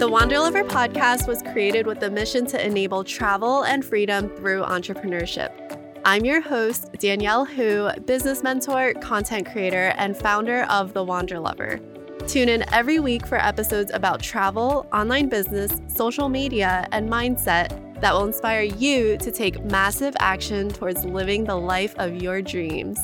The Wanderlover podcast was created with the mission to enable travel and freedom through entrepreneurship. I'm your host, Danielle Hu, business mentor, content creator, and founder of The Wanderlover. Tune in every week for episodes about travel, online business, social media, and mindset that will inspire you to take massive action towards living the life of your dreams.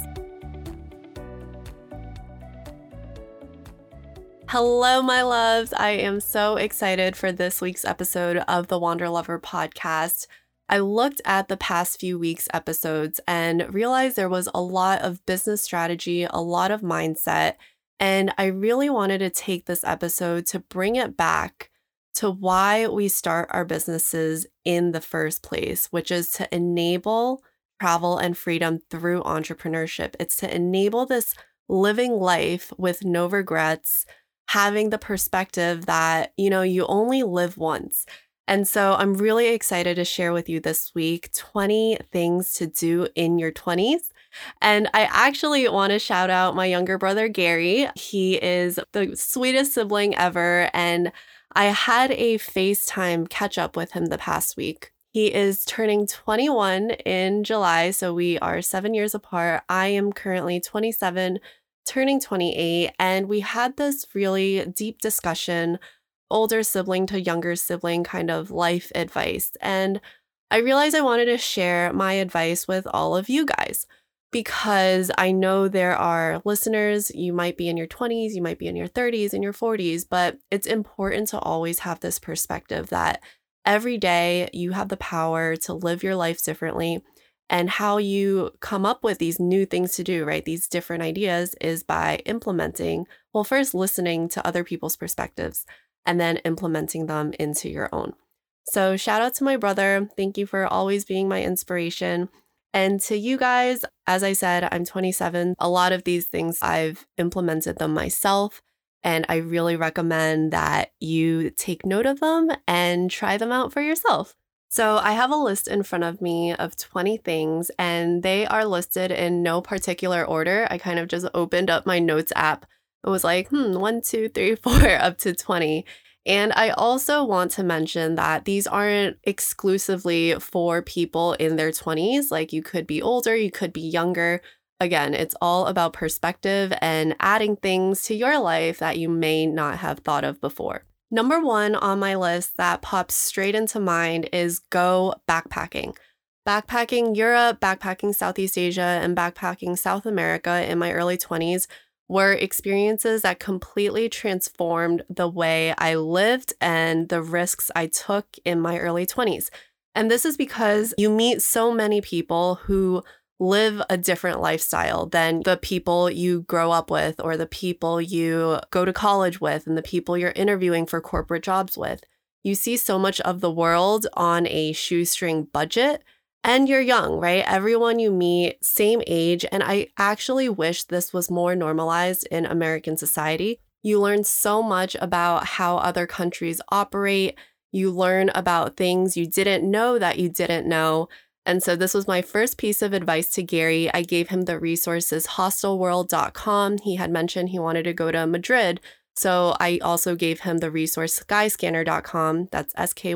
Hello, my loves. I am so excited for this week's episode of the Wanderlover podcast. I looked at the past few weeks' episodes and realized there was a lot of business strategy, a lot of mindset, and I really wanted to take this episode to bring it back to why we start our businesses in the first place, which is to enable travel and freedom through entrepreneurship. It's to enable this living life with no regrets, having the perspective that, you only live once. And so I'm really excited to share with you this week 20 things to do in your 20s. And I actually want to shout out my younger brother, Gary. He is the sweetest sibling ever. And I had a FaceTime catch up with him the past week. He is turning 21 in July, so we are 7 years apart. I am currently 27, turning 28, and we had this really deep discussion, older sibling to younger sibling kind of life advice. And I realized I wanted to share my advice with all of you guys because I know there are listeners, you might be in your 20s, you might be in your 30s, in your 40s, but it's important to always have this perspective that every day you have the power to live your life differently. And how you come up with these new things to do, right? These different ideas is by implementing, first listening to other people's perspectives and then implementing them into your own. So shout out to my brother. Thank you for always being my inspiration. And to you guys, as I said, I'm 27. A lot of these things I've implemented them myself. And I really recommend that you take note of them and try them out for yourself. So I have a list in front of me of 20 things, and they are listed in no particular order. I kind of just opened up my notes app. It was like, 1, 2, 3, 4, up to 20. And I also want to mention that these aren't exclusively for people in their 20s. Like you could be older, you could be younger. Again, it's all about perspective and adding things to your life that you may not have thought of before. Number 1 on my list that pops straight into mind is go backpacking. Backpacking Europe, backpacking Southeast Asia, and backpacking South America in my early 20s were experiences that completely transformed the way I lived and the risks I took in my early 20s. And this is because you meet so many people who live a different lifestyle than the people you grow up with or the people you go to college with and the people you're interviewing for corporate jobs with. You see so much of the world on a shoestring budget and you're young, right? Everyone you meet, same age. And I actually wish this was more normalized in American society. You learn so much about how other countries operate. You learn about things you didn't know that you didn't know. And so this was my first piece of advice to Gary. I gave him the resources hostelworld.com. He had mentioned he wanted to go to Madrid. So I also gave him the resource skyscanner.com. That's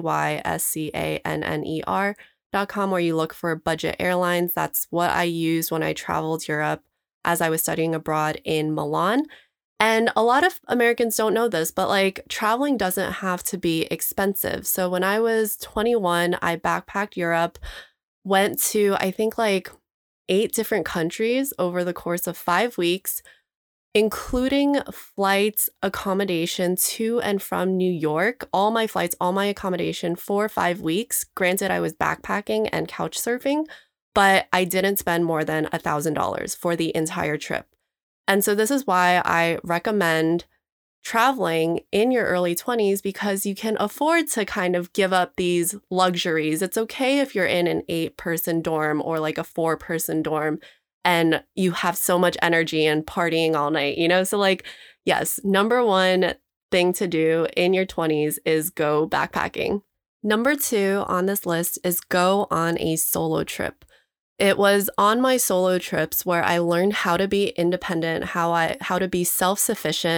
skyscanner.com, where you look for budget airlines. That's what I used when I traveled Europe as I was studying abroad in Milan. And a lot of Americans don't know this, but traveling doesn't have to be expensive. So when I was 21, I backpacked Europe. Went to, I think, 8 different countries over the course of 5 weeks, including flights, accommodation to and from New York. All my flights, all my accommodation for 5 weeks. Granted, I was backpacking and couch surfing, but I didn't spend more than $1,000 for the entire trip. And so this is why I recommend traveling in your early 20s, because you can afford to kind of give up these luxuries. It's okay if you're in an 8-person dorm or a 4-person dorm and you have so much energy and partying all night, So yes, number 1 thing to do in your 20s is go backpacking. Number 2 on this list is go on a solo trip. It was on my solo trips where I learned how to be independent, how to be self-sufficient.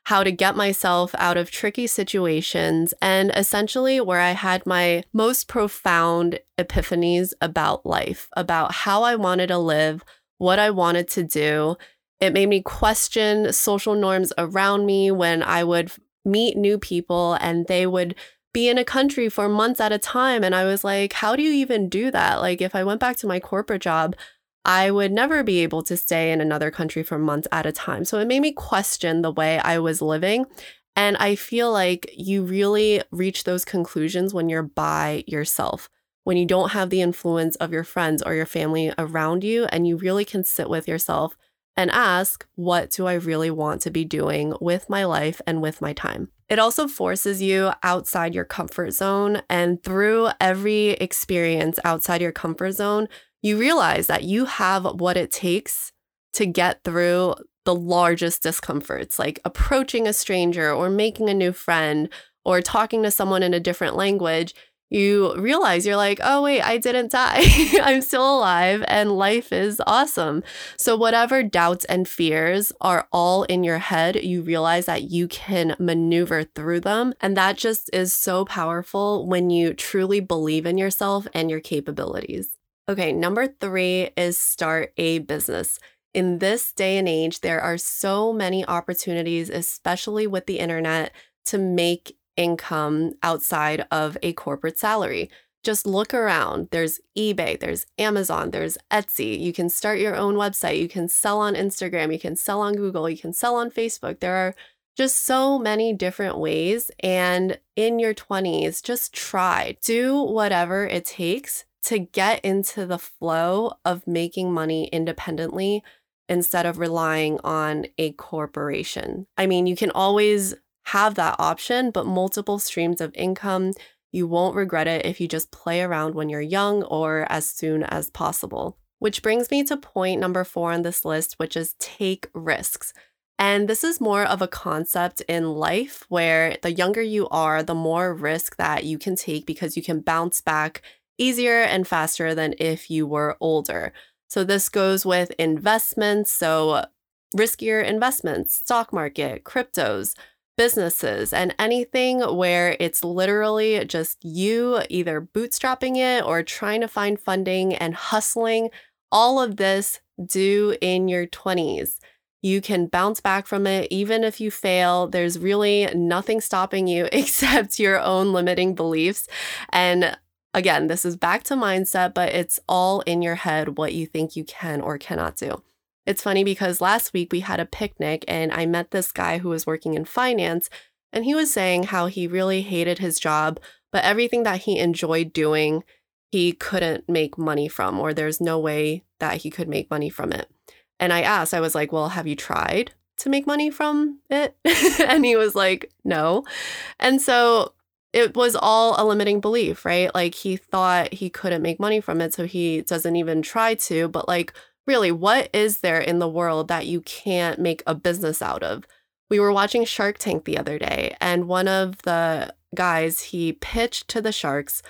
how to get myself out of tricky situations, and essentially where I had my most profound epiphanies about life, about how I wanted to live, what I wanted to do. It made me question social norms around me when I would meet new people and they would be in a country for months at a time. And I was like, how do you even do that? Like, if I went back to my corporate job, I would never be able to stay in another country for months at a time. So it made me question the way I was living. And I feel like you really reach those conclusions when you're by yourself, when you don't have the influence of your friends or your family around you, and you really can sit with yourself and ask, what do I really want to be doing with my life and with my time? It also forces you outside your comfort zone. And through every experience outside your comfort zone, you realize that you have what it takes to get through the largest discomforts, like approaching a stranger or making a new friend or talking to someone in a different language. You realize you're like, oh, wait, I didn't die. I'm still alive and life is awesome. So whatever doubts and fears are all in your head, you realize that you can maneuver through them. And that just is so powerful when you truly believe in yourself and your capabilities. Okay, number 3 is start a business. In this day and age, there are so many opportunities, especially with the internet, to make income outside of a corporate salary. Just look around. There's eBay, there's Amazon, there's Etsy. You can start your own website. You can sell on Instagram. You can sell on Google. You can sell on Facebook. There are just so many different ways. And in your 20s, just try. Do whatever it takes to get into the flow of making money independently instead of relying on a corporation. I mean, you can always have that option, but multiple streams of income, you won't regret it if you just play around when you're young or as soon as possible. Which brings me to point number 4 on this list, which is take risks. And this is more of a concept in life where the younger you are, the more risk that you can take because you can bounce back easier and faster than if you were older. So this goes with investments, so riskier investments, stock market, cryptos, businesses, and anything where it's literally just you either bootstrapping it or trying to find funding and hustling. All of this do in your 20s. You can bounce back from it even if you fail. There's really nothing stopping you except your own limiting beliefs. And again, this is back to mindset, but it's all in your head what you think you can or cannot do. It's funny because last week we had a picnic and I met this guy who was working in finance, and he was saying how he really hated his job, but everything that he enjoyed doing, he couldn't make money from, or there's no way that he could make money from it. And I asked, I was like, well, have you tried to make money from it? And he was like, no. And so it was all a limiting belief, right? Like he thought he couldn't make money from it, so he doesn't even try to, but like, really, what is there in the world that you can't make a business out of? We were watching Shark Tank the other day, and one of the guys, he pitched to the sharks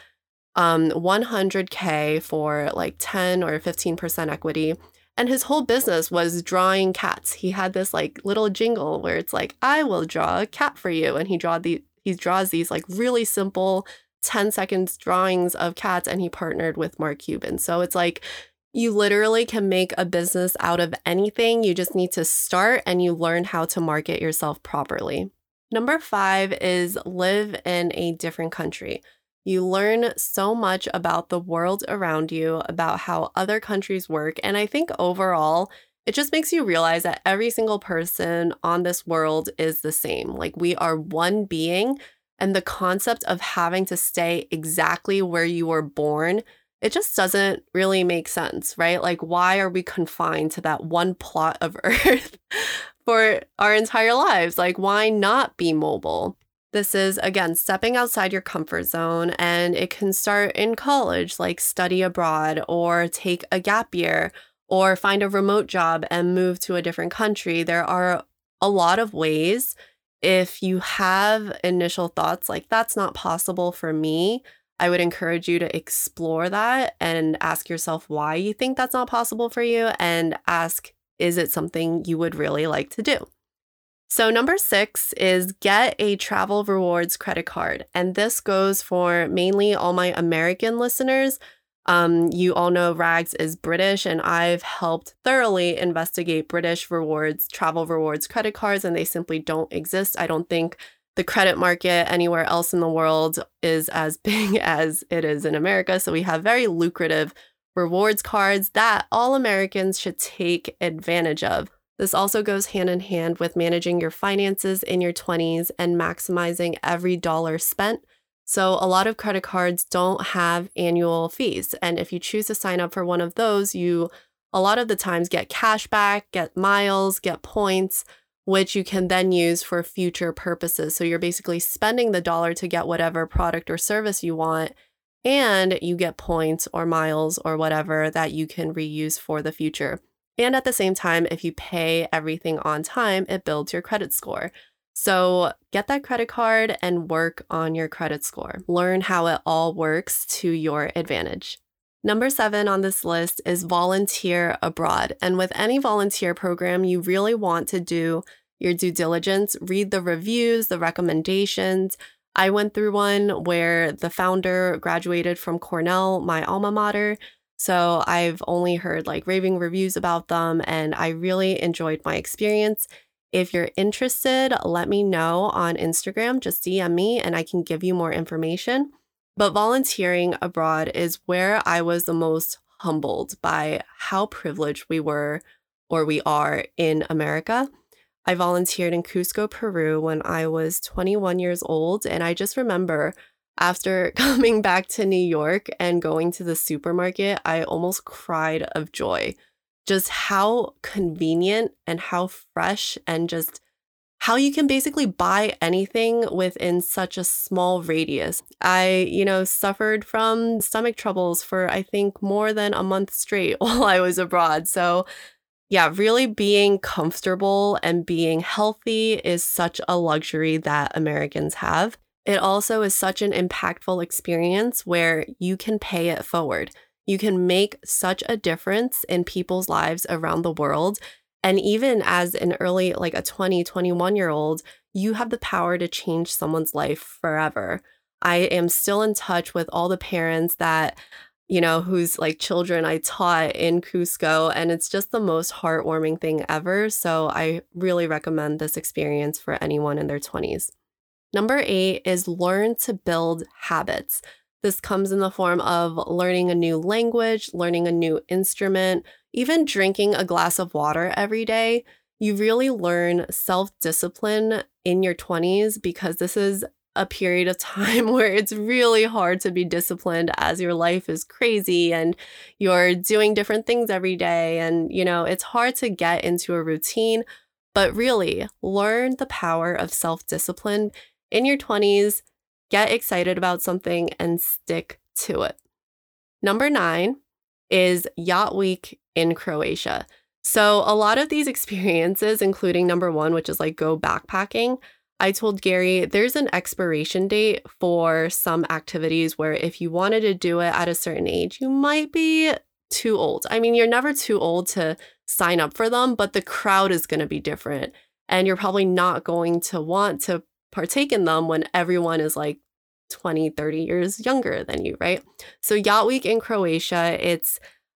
$100K for like 10 or 15% equity. And his whole business was drawing cats. He had this like little jingle where it's like, I will draw a cat for you. And he draws these like really simple 10 seconds drawings of cats, and he partnered with Mark Cuban. So it's like, you literally can make a business out of anything. You just need to start and you learn how to market yourself properly. Number 5 is live in a different country. You learn so much about the world around you, about how other countries work. And I think overall, it just makes you realize that every single person on this world is the same. Like we are one being, and the concept of having to stay exactly where you were born, it just doesn't really make sense, right? Like, why are we confined to that one plot of Earth for our entire lives? Like, why not be mobile? This is, again, stepping outside your comfort zone, and it can start in college, like study abroad or take a gap year or find a remote job and move to a different country. There are a lot of ways. If you have initial thoughts like, that's not possible for me, I would encourage you to explore that and ask yourself why you think that's not possible for you, and ask, is it something you would really like to do? So, number 6 is get a travel rewards credit card. And this goes for mainly all my American listeners. You all know Rags is British, and I've helped thoroughly investigate British rewards, travel rewards credit cards, and they simply don't exist. I don't think the credit market anywhere else in the world is as big as it is in America. So, we have very lucrative rewards cards that all Americans should take advantage of. This also goes hand in hand with managing your finances in your 20s and maximizing every dollar spent. So, a lot of credit cards don't have annual fees. And if you choose to sign up for one of those, you a lot of the times get cash back, get miles, get points, which you can then use for future purposes. So, you're basically spending the dollar to get whatever product or service you want, and you get points or miles or whatever that you can reuse for the future. And at the same time, if you pay everything on time, it builds your credit score. So get that credit card and work on your credit score. Learn how it all works to your advantage. Number 7 on this list is volunteer abroad. And with any volunteer program, you really want to do your due diligence, read the reviews, the recommendations. I went through one where the founder graduated from Cornell, my alma mater. So I've only heard like raving reviews about them, and I really enjoyed my experience. If you're interested, let me know on Instagram. Just DM me and I can give you more information. But volunteering abroad is where I was the most humbled by how privileged we were or we are in America. I volunteered in Cusco, Peru when I was 21 years old, and I just remember after coming back to New York and going to the supermarket, I almost cried of joy. Just how convenient and how fresh and just how you can basically buy anything within such a small radius. I, suffered from stomach troubles for I think more than a month straight while I was abroad. So yeah, really being comfortable and being healthy is such a luxury that Americans have. It also is such an impactful experience where you can pay it forward. You can make such a difference in people's lives around the world. And even as an early, like a 20, 21-year-old, you have the power to change someone's life forever. I am still in touch with all the parents that, whose like children I taught in Cusco, and it's just the most heartwarming thing ever. So I really recommend this experience for anyone in their 20s. Number 8 is learn to build habits. This comes in the form of learning a new language, learning a new instrument, even drinking a glass of water every day. You really learn self-discipline in your 20s because this is a period of time where it's really hard to be disciplined as your life is crazy and you're doing different things every day. And, it's hard to get into a routine, but really learn the power of self-discipline in your 20s. Get excited about something and stick to it. Number 9 is Yacht Week in Croatia. So a lot of these experiences, including number 1, which is like go backpacking, I told Gary there's an expiration date for some activities where if you wanted to do it at a certain age, you might be too old. I mean, you're never too old to sign up for them, but the crowd is going to be different. And you're probably not going to want to partake in them when everyone is like 20, 30 years younger than you, right? So Yacht Week in Croatia, it's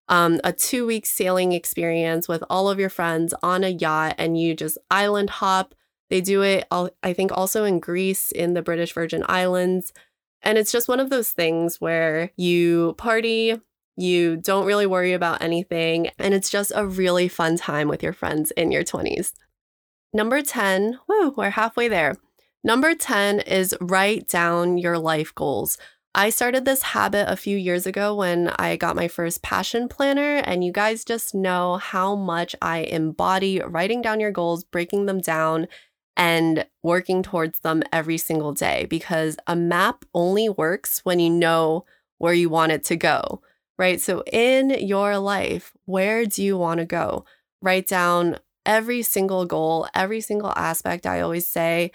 a 2-week sailing experience with all of your friends on a yacht, and you just island hop. They do it, I think, also in Greece, in the British Virgin Islands. And it's just one of those things where you party, you don't really worry about anything, and it's just a really fun time with your friends in your 20s. Number 10, we're halfway there. Number 10 is write down your life goals. I started this habit a few years ago when I got my first passion planner, and you guys just know how much I embody writing down your goals, breaking them down, and working towards them every single day, because a map only works when you know where you want it to go, right? So in your life, where do you want to go? Write down every single goal, every single aspect. I always say,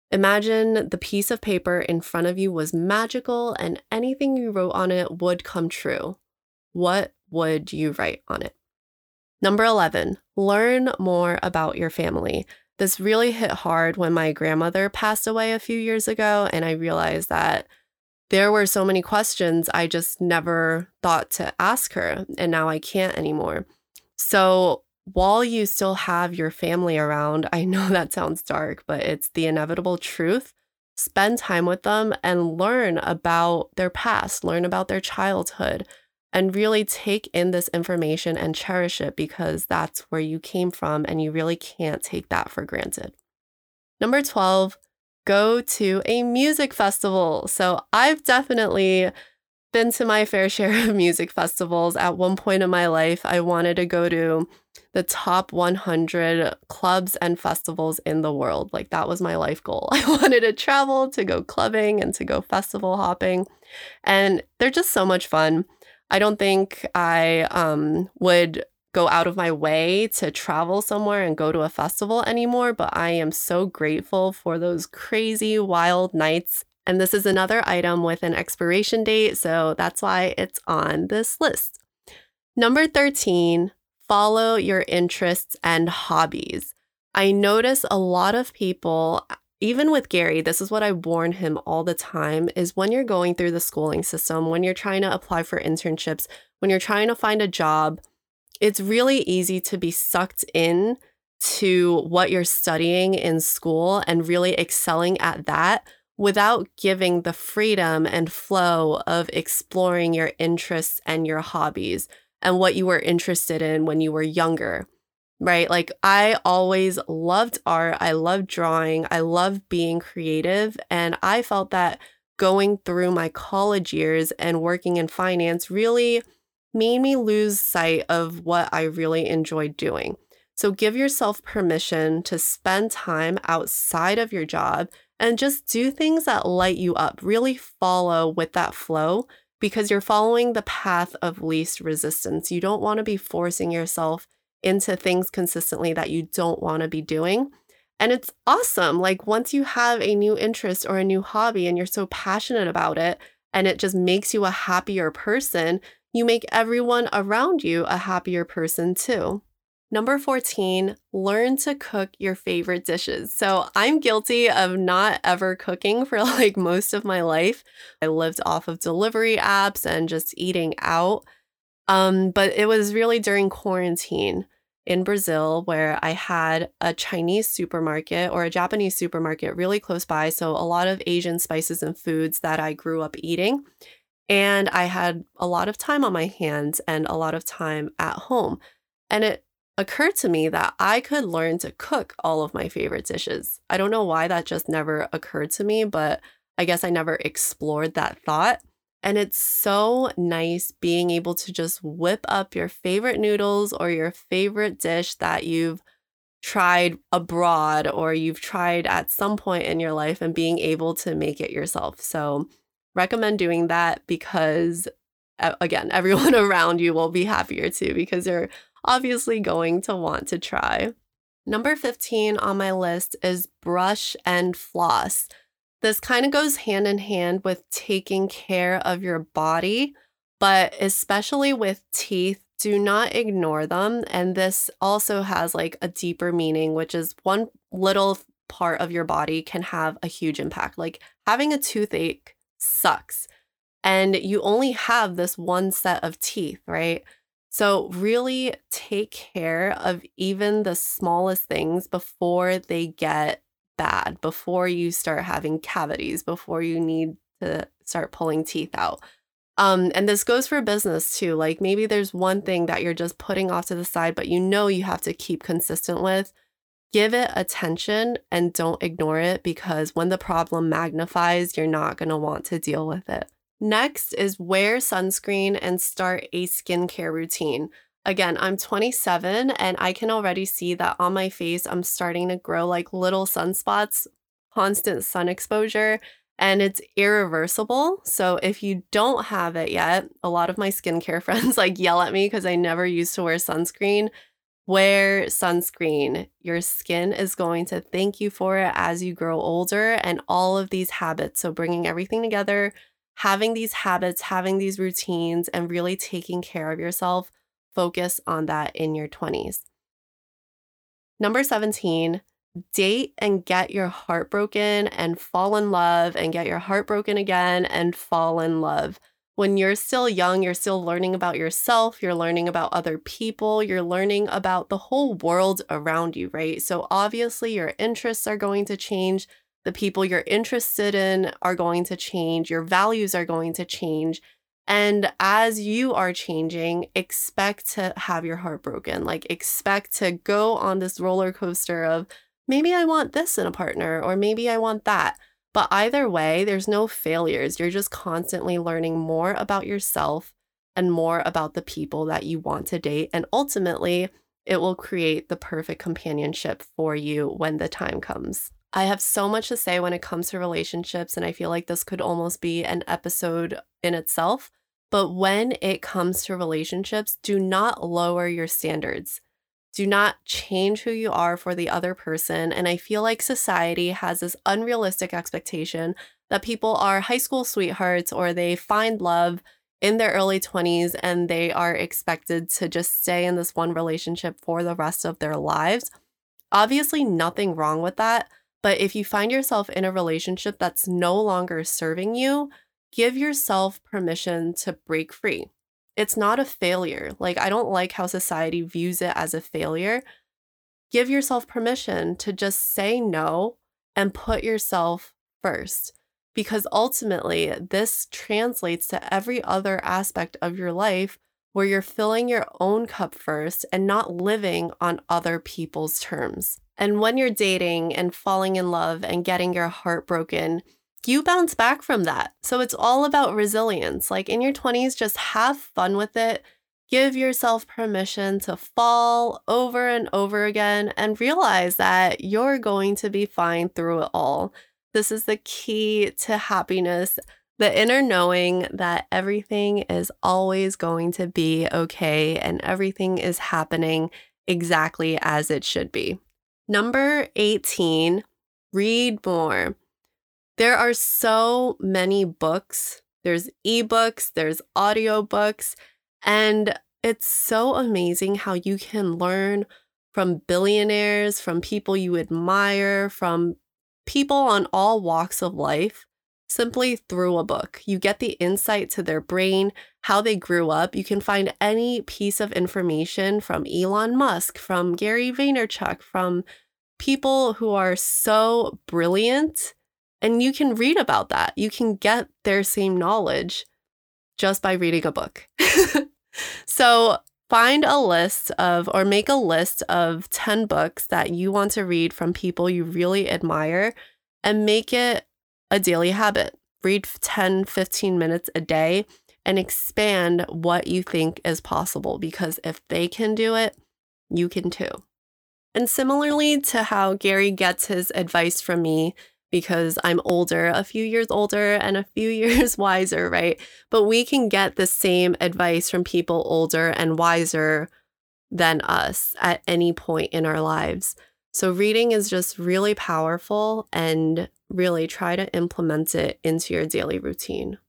imagine the piece of paper in front of you was magical and anything you wrote on it would come true. What would you write on it? Number 11, learn more about your family. This really hit hard when my grandmother passed away a few years ago, and I realized that there were so many questions I just never thought to ask her, and now I can't anymore. So while you still have your family around, I know that sounds dark, but it's the inevitable truth. Spend time with them and learn about their past, learn about their childhood, and really take in this information and cherish it because that's where you came from and you really can't take that for granted. Number 12, go to a music festival. So I've definitely been to my fair share of music festivals. At one point in my life, I wanted to go to the top 100 clubs and festivals in the world. Like that was my life goal. I wanted to travel, to go clubbing and to go festival hopping. And they're just so much fun. I don't think I would go out of my way to travel somewhere and go to a festival anymore, but I am so grateful for those crazy wild nights. And this is another item with an expiration date, so that's why it's on this list. Number 13, follow your interests and hobbies. I notice a lot of people, even with Gary, this is what I warn him all the time, is when you're going through the schooling system, when you're trying to apply for internships, when you're trying to find a job, it's really easy to be sucked in to what you're studying in school and really excelling at that without giving the freedom and flow of exploring your interests and your hobbies and what you were interested in when you were younger, right? Like I always loved art. I loved drawing. I loved being creative. And I felt that going through my college years and working in finance really made me lose sight of what I really enjoyed doing. So give yourself permission to spend time outside of your job and just do things that light you up. Really follow with that flow because you're following the path of least resistance. You don't want to be forcing yourself into things consistently that you don't want to be doing. And it's awesome. Like once you have a new interest or a new hobby and you're so passionate about it and it just makes you a happier person, you make everyone around you a happier person too. Number 14, learn to cook your favorite dishes. So I'm guilty of not ever cooking for like most of my life. I lived off of delivery apps and just eating out. But it was really during quarantine in Brazil where I had a Chinese supermarket or a Japanese supermarket really close by. So a lot of Asian spices and foods that I grew up eating. And I had a lot of time on my hands and a lot of time at home. And it occurred to me that I could learn to cook all of my favorite dishes. I don't know why that just never occurred to me, but I guess I never explored that thought. And it's so nice being able to just whip up your favorite noodles or your favorite dish that you've tried abroad or you've tried at some point in your life and being able to make it yourself. So recommend doing that because, again, everyone around you will be happier too because they're obviously going to want to try. Number 15 on my list is brush and floss. This kind of goes hand in hand with taking care of your body, but especially with teeth, do not ignore them. And this also has like a deeper meaning, which is one little part of your body can have a huge impact. Like having a toothache sucks. And you only have this one set of teeth, right? So really take care of even the smallest things before they get bad, before you start having cavities, before you need to start pulling teeth out. And this goes for business too. Like maybe there's one thing that you're just putting off to the side, but you know you have to keep consistent with. Give it attention and don't ignore it because when the problem magnifies, you're not going to want to deal with it. Next is wear sunscreen and start a skincare routine. Again, I'm 27 and I can already see that on my face, I'm starting to grow like little sunspots, constant sun exposure, and it's irreversible. So if you don't have it yet, a lot of my skincare friends like yell at me because I never used to wear sunscreen. Wear sunscreen. Your skin is going to thank you for it as you grow older and all of these habits. So bringing everything together, having these habits, having these routines, and really taking care of yourself, focus on that in your 20s. Number 17, date and get your heart broken and fall in love and get your heart broken again and fall in love. When you're still young, you're still learning about yourself, you're learning about other people, you're learning about the whole world around you, right? So obviously your interests are going to change, the people you're interested in are going to change, your values are going to change. And as you are changing, expect to have your heart broken. Like, expect to go on this roller coaster of maybe I want this in a partner, or maybe I want that. But either way, there's no failures. You're just constantly learning more about yourself and more about the people that you want to date. And ultimately, it will create the perfect companionship for you when the time comes. I have so much to say when it comes to relationships, and I feel like this could almost be an episode in itself. But when it comes to relationships, do not lower your standards. Do not change who you are for the other person. And I feel like society has this unrealistic expectation that people are high school sweethearts or they find love in their early 20s and they are expected to just stay in this one relationship for the rest of their lives. Obviously, nothing wrong with that. But if you find yourself in a relationship that's no longer serving you, give yourself permission to break free. It's not a failure. Like, I don't like how society views it as a failure. Give yourself permission to just say no and put yourself first. Because ultimately, this translates to every other aspect of your life where you're filling your own cup first and not living on other people's terms. And when you're dating and falling in love and getting your heart broken, you bounce back from that. So it's all about resilience. Like, in your 20s, just have fun with it. Give yourself permission to fall over and over again and realize that you're going to be fine through it all. This is the key to happiness, the inner knowing that everything is always going to be okay and everything is happening exactly as it should be. Number 18, read more. There are so many books. There's ebooks, there's audiobooks, and it's so amazing how you can learn from billionaires, from people you admire, from people on all walks of life simply through a book. You get the insight to their brain, how they grew up. You can find any piece of information from Elon Musk, from Gary Vaynerchuk, from people who are so brilliant. And you can read about that. You can get their same knowledge just by reading a book. So find a list of, or make a list of 10 books that you want to read from people you really admire and make it a daily habit. Read 10, 15 minutes a day and expand what you think is possible, because if they can do it, you can too. And similarly to how Gary gets his advice from me, because I'm older, a few years older and a few years wiser, right? But we can get the same advice from people older and wiser than us at any point in our lives. So reading is just really powerful, and really try to implement it into your daily routine.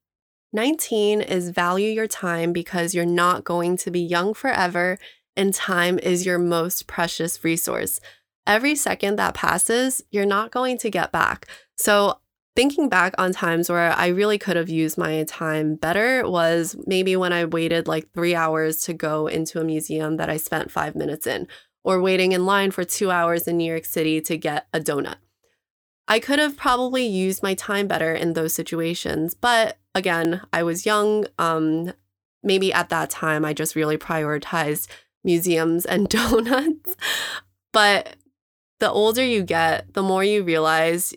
19 is value your time, because you're not going to be young forever, and time is your most precious resource. Every second that passes, you're not going to get back. So thinking back on times where I really could have used my time better was maybe when I waited like 3 hours to go into a museum that I spent 5 minutes in, or waiting in line for 2 hours in New York City to get a donut. I could have probably used my time better in those situations. But again, I was young. Maybe at that time, I just really prioritized museums and donuts. But the older you get, the more you realize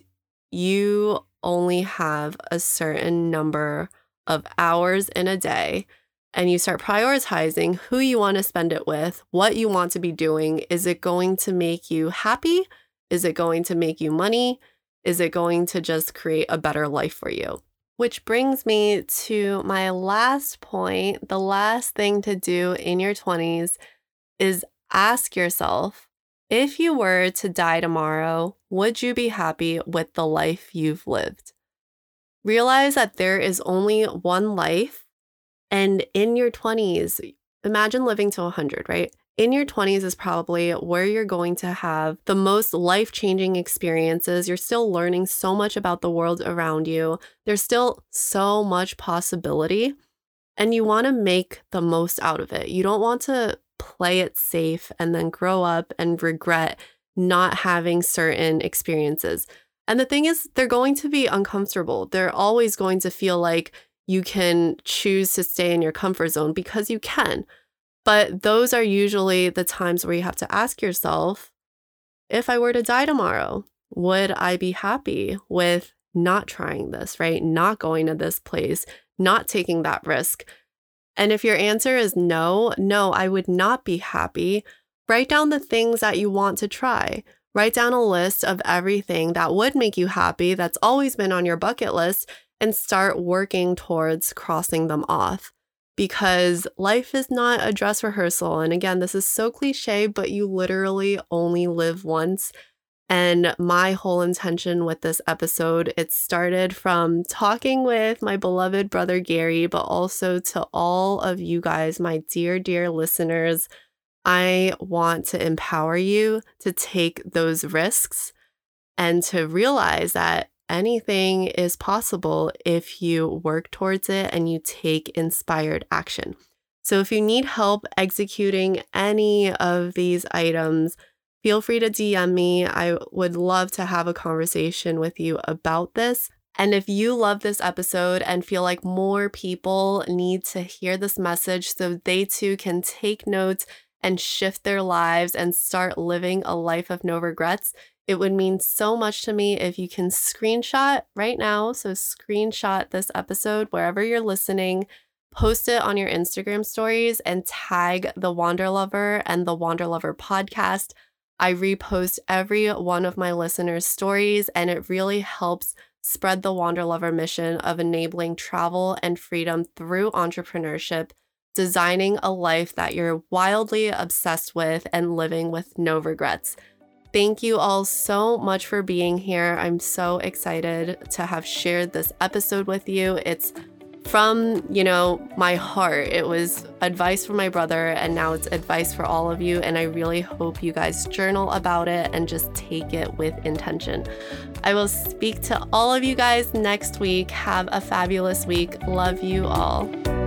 you only have a certain number of hours in a day, and you start prioritizing who you want to spend it with, what you want to be doing. Is it going to make you happy? Is it going to make you money? Is it going to just create a better life for you? Which brings me to my last point. The last thing to do in your 20s is ask yourself, if you were to die tomorrow, would you be happy with the life you've lived? Realize that there is only one life, and in your 20s, imagine living to 100, right? In your 20s is probably where you're going to have the most life-changing experiences. You're still learning so much about the world around you. There's still so much possibility, and you want to make the most out of it. You don't want to play it safe and then grow up and regret not having certain experiences. And the thing is, they're going to be uncomfortable. They're always going to feel like you can choose to stay in your comfort zone because you can. But those are usually the times where you have to ask yourself, if I were to die tomorrow, would I be happy with not trying this, right? Not going to this place, not taking that risk. And if your answer is no, I would not be happy, write down the things that you want to try. Write down a list of everything that would make you happy, that's always been on your bucket list, and start working towards crossing them off. Because life is not a dress rehearsal. And again, this is so cliche, but you literally only live once. And my whole intention with this episode, it started from talking with my beloved brother Gary, but also to all of you guys, my dear, dear listeners. I want to empower you to take those risks and to realize that anything is possible if you work towards it and you take inspired action. So if you need help executing any of these items, feel free to DM me. I would love to have a conversation with you about this. And if you love this episode and feel like more people need to hear this message so they too can take notes and shift their lives and start living a life of no regrets, it would mean so much to me if you can screenshot right now. So screenshot this episode wherever you're listening, post it on your Instagram stories, and tag the Wander Lover and the Wander Lover podcast. I repost every one of my listeners' stories, and it really helps spread the Wander Lover mission of enabling travel and freedom through entrepreneurship, designing a life that you're wildly obsessed with, and living with no regrets. Thank you all so much for being here. I'm so excited to have shared this episode with you. It's from, my heart. It was advice from my brother, and now it's advice for all of you. And I really hope you guys journal about it and just take it with intention. I will speak to all of you guys next week. Have a fabulous week. Love you all.